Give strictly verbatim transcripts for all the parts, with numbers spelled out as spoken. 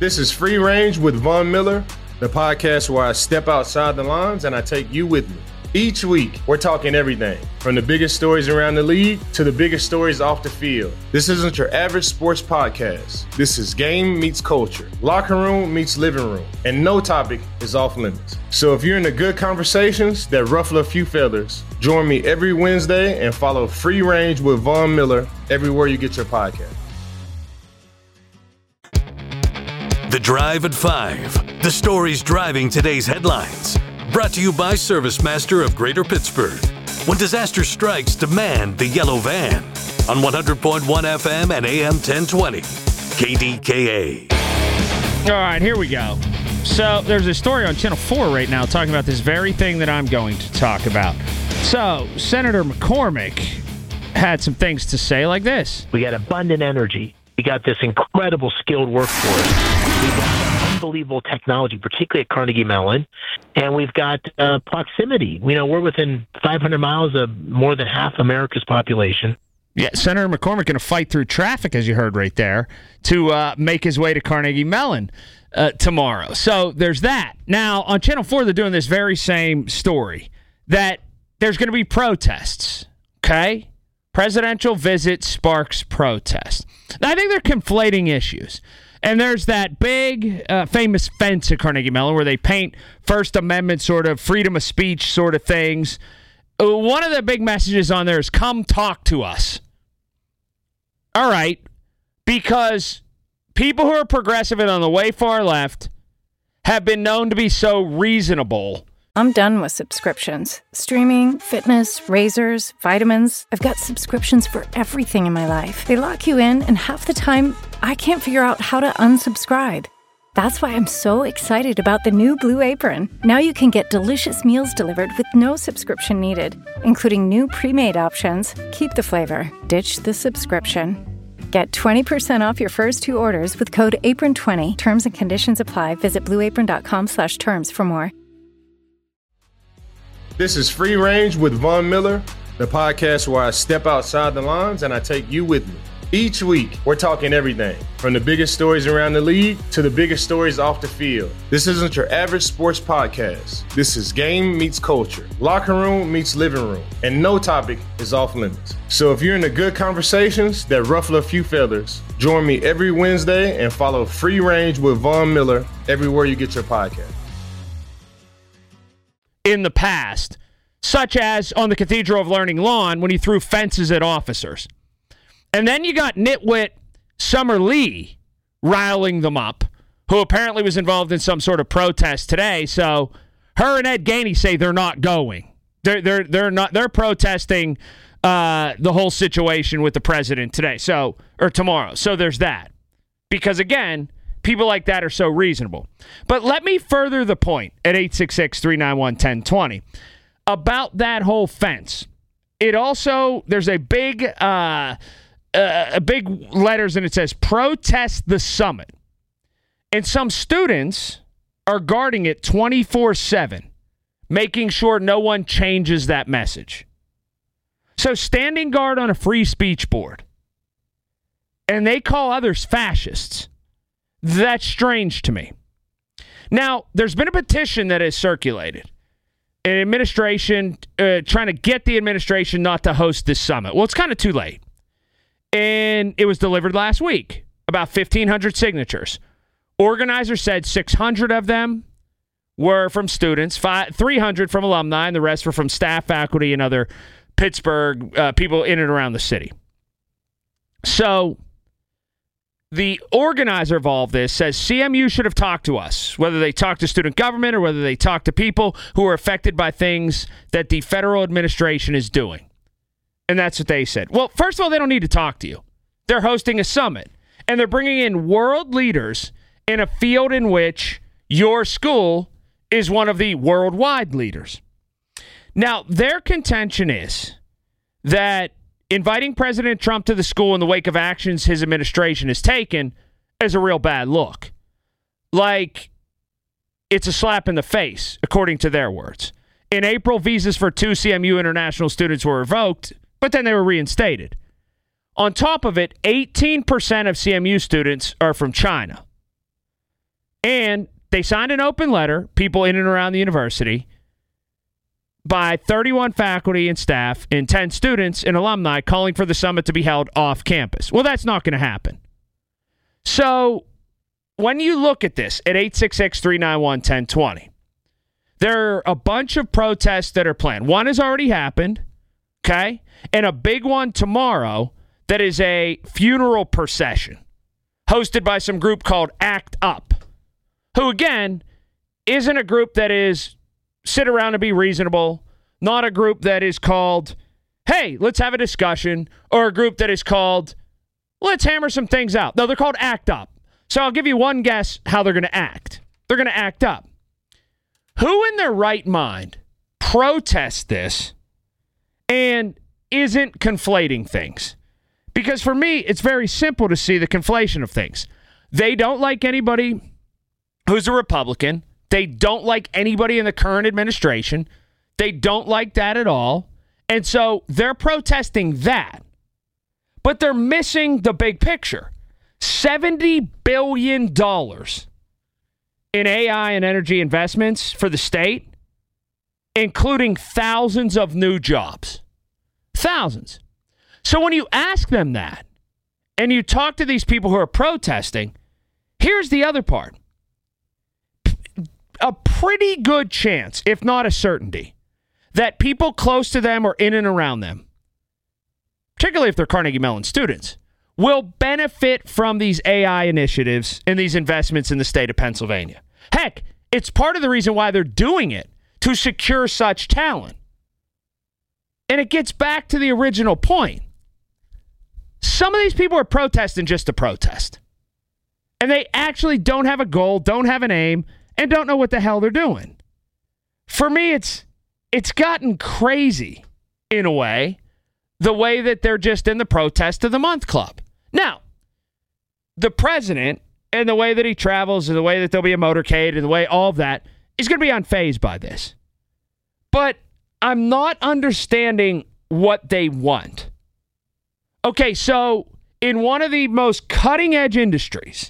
This is Free Range with Von Miller, the podcast where I step outside the lines and I take you with me. Each week, we're talking everything, from the biggest stories around the league to the biggest stories off the field. This isn't your average sports podcast. This is game meets culture, locker room meets living room, and no topic is off limits. So if you're into good conversations that ruffle a few feathers, join me every Wednesday and follow Free Range with Von Miller everywhere you get your podcast. The Drive at Five, the stories driving today's headlines. Brought to you by ServiceMaster of Greater Pittsburgh. When disaster strikes, demand the yellow van. On one hundred point one F M and A M ten twenty. K D K A. All right, here we go. So there's a story on Channel four right now talking about this very thing that I'm going to talk about. So Senator McCormick had some things to say like this. We got abundant energy. We got this incredible skilled workforce. We've got unbelievable technology, particularly at Carnegie Mellon. And we've got uh, proximity. You know, we're within five hundred miles of more than half America's population. Yeah, Senator McCormick going to fight through traffic, as you heard right there, to uh, make his way to Carnegie Mellon uh, tomorrow. So there's that. Now, on Channel four, they're doing this very same story, that there's going to be protests, okay? Presidential visit sparks protest. Now, I think they're conflating issues. And there's that big, uh, famous fence at Carnegie Mellon where they paint First Amendment sort of freedom of speech sort of things. Uh, one of the big messages on there is, come talk to us. All right. Because people who are progressive and on the way far left have been known to be so reasonable. I'm done with subscriptions. Streaming, fitness, razors, vitamins. I've got subscriptions for everything in my life. They lock you in, and half the time, I can't figure out how to unsubscribe. That's why I'm so excited about the new Blue Apron. Now you can get delicious meals delivered with no subscription needed, including new pre-made options. Keep the flavor. Ditch the subscription. Get twenty percent off your first two orders with code apron twenty. Terms and conditions apply. Visit blueapron.com slash terms for more. This is Free Range with Von Miller, the podcast where I step outside the lines and I take you with me. Each week, we're talking everything, from the biggest stories around the league to the biggest stories off the field. This isn't your average sports podcast. This is game meets culture, locker room meets living room, and no topic is off limits. So if you're into good conversations that ruffle a few feathers, join me every Wednesday and follow Free Range with Von Miller everywhere you get your podcast. In the past, such as on the Cathedral of Learning lawn when he threw fences at officers. And then you got nitwit Summer Lee riling them up, who apparently was involved in some sort of protest today. So her and Ed Gainey say they're not going. They're they're they're not they're protesting uh, the whole situation with the president today. So or tomorrow. So there's that. Because again, people like that are so reasonable. But let me further the point at eight six six, three nine one, one zero two zero about that whole fence. It also, there's a big, uh, uh, a big letters and it says, protest the summit. And some students are guarding it twenty-four seven, making sure no one changes that message. So standing guard on a free speech board, and they call others fascists. That's strange to me. Now, there's been a petition that has circulated. An administration uh, trying to get the administration not to host this summit. Well, it's kind of too late. And it was delivered last week. About fifteen hundred signatures. Organizers said six hundred of them were from students, five, three hundred from alumni, and the rest were from staff, faculty, and other Pittsburgh uh, people in and around the city. So the organizer of all of this says C M U should have talked to us, whether they talked to student government or whether they talked to people who are affected by things that the federal administration is doing. And that's what they said. Well, first of all, they don't need to talk to you. They're hosting a summit, and they're bringing in world leaders in a field in which your school is one of the worldwide leaders. Now, their contention is that inviting President Trump to the school in the wake of actions his administration has taken is a real bad look. Like, it's a slap in the face, according to their words. In April, visas for two C M U international students were revoked, but then they were reinstated. On top of it, eighteen percent of C M U students are from China. And they signed an open letter, people in and around the university, by thirty-one faculty and staff and ten students and alumni calling for the summit to be held off campus. Well, that's not going to happen. So when you look at this at eight six six, three nine one, one zero two zero, there are a bunch of protests that are planned. One has already happened, okay? And a big one tomorrow that is a funeral procession hosted by some group called ACT UP, who, again, isn't a group that is sit around and be reasonable, not a group that is called, hey, let's have a discussion, or a group that is called, let's hammer some things out. No, they're called ACT UP. So I'll give you one guess how they're going to act. They're going to act up. Who in their right mind protests this and isn't conflating things? Because for me, it's very simple to see the conflation of things. They don't like anybody who's a Republican. They don't like anybody in the current administration. They don't like that at all. And so they're protesting that. But they're missing the big picture. seventy billion dollars in A I and energy investments for the state, including thousands of new jobs. Thousands. So when you ask them that, and you talk to these people who are protesting, here's the other part. A pretty good chance, if not a certainty, that people close to them or in and around them, particularly if they're Carnegie Mellon students, will benefit from these A I initiatives and these investments in the state of Pennsylvania. Heck, it's part of the reason why they're doing it, to secure such talent. And it gets back to the original point. Some of these people are protesting just to protest. And they actually don't have a goal, don't have an aim, and don't know what the hell they're doing. For me, it's it's gotten crazy in a way, the way that they're just in the protest of the month club. Now, the president and the way that he travels and the way that there'll be a motorcade and the way all of that is going to be unfazed by this. But I'm not understanding what they want. Okay, so in one of the most cutting edge industries,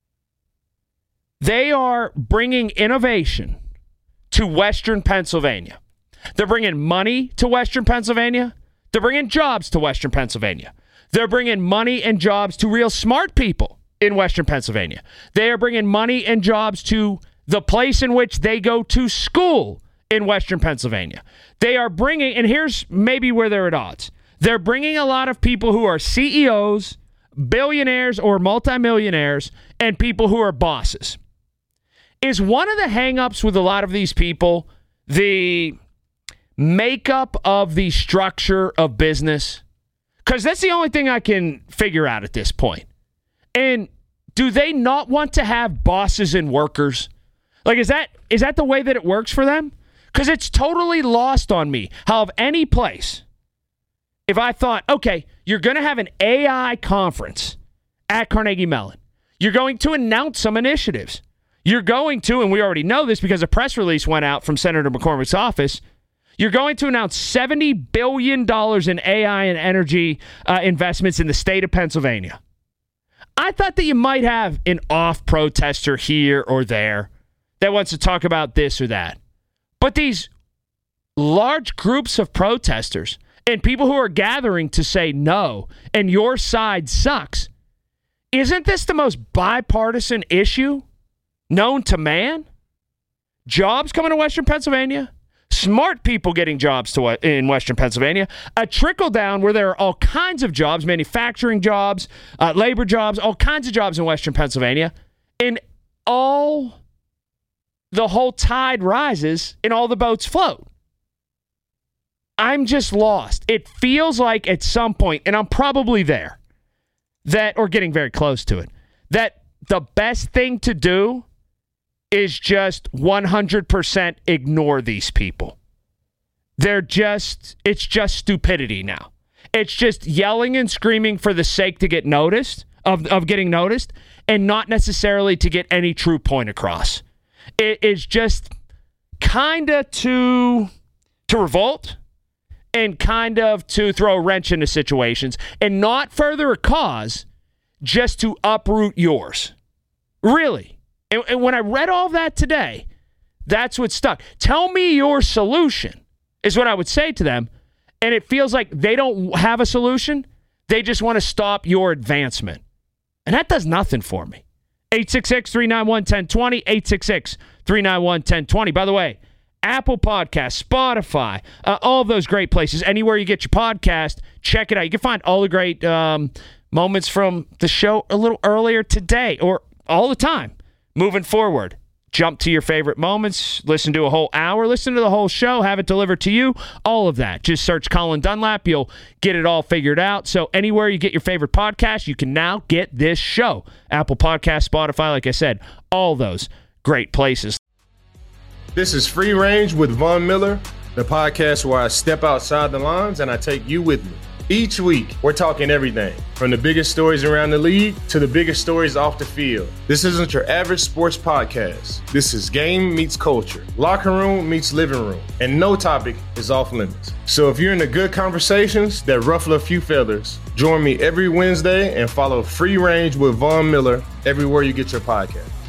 they are bringing innovation to Western Pennsylvania. They're bringing money to Western Pennsylvania. They're bringing jobs to Western Pennsylvania. They're bringing money and jobs to real smart people in Western Pennsylvania. They are bringing money and jobs to the place in which they go to school in Western Pennsylvania. They are bringing, and here's maybe where they're at odds. They're bringing a lot of people who are C E Os, billionaires or multimillionaires, and people who are bosses. Is one of the hangups with a lot of these people the makeup of the structure of business? Because that's the only thing I can figure out at this point. And do they not want to have bosses and workers? Like, is that is that the way that it works for them? Because it's totally lost on me how of any place, if I thought, okay, you're going to have an A I conference at Carnegie Mellon. You're going to announce some initiatives. You're going to, and we already know this because a press release went out from Senator McCormick's office, you're going to announce seventy billion dollars in A I and energy uh, investments in the state of Pennsylvania. I thought that you might have an off protester here or there that wants to talk about this or that. But these large groups of protesters and people who are gathering to say no and your side sucks, isn't this the most bipartisan issue known to man? Jobs coming to Western Pennsylvania, smart people getting jobs to in Western Pennsylvania, a trickle down where there are all kinds of jobs, manufacturing jobs, uh, labor jobs, all kinds of jobs in Western Pennsylvania, and all the whole tide rises and all the boats float. I'm just lost. It feels like at some point, and I'm probably there, that, or getting very close to it, that the best thing to do is just one hundred percent ignore these people. They're just, it's just stupidity now. It's just yelling and screaming for the sake to get noticed, of, of getting noticed, and not necessarily to get any true point across. It is just kind of to, to revolt and kind of to throw a wrench into situations and not further a cause just to uproot yours. Really. And, and when I read all that today, that's what stuck. Tell me your solution is what I would say to them. And it feels like they don't have a solution. They just want to stop your advancement. And that does nothing for me. eight six six, three nine one, one zero two zero, eight six six, three nine one, one zero two zero. By the way, Apple Podcasts, Spotify, uh, all of those great places. Anywhere you get your podcast, check it out. You can find all the great um, moments from the show a little earlier today or all the time moving forward. Jump to your favorite moments, listen to a whole hour, listen to the whole show, have it delivered to you, all of that. Just search Colin Dunlap. You'll get it all figured out. So anywhere you get your favorite podcast, you can now get this show. Apple Podcasts, Spotify, like I said, all those great places. This is Free Range with Von Miller, the podcast where I step outside the lines and I take you with me. Each week, we're talking everything from the biggest stories around the league to the biggest stories off the field. This isn't your average sports podcast. This is game meets culture, locker room meets living room, and no topic is off limits. So if you're into good conversations that ruffle a few feathers, join me every Wednesday and follow Free Range with Von Miller everywhere you get your podcast.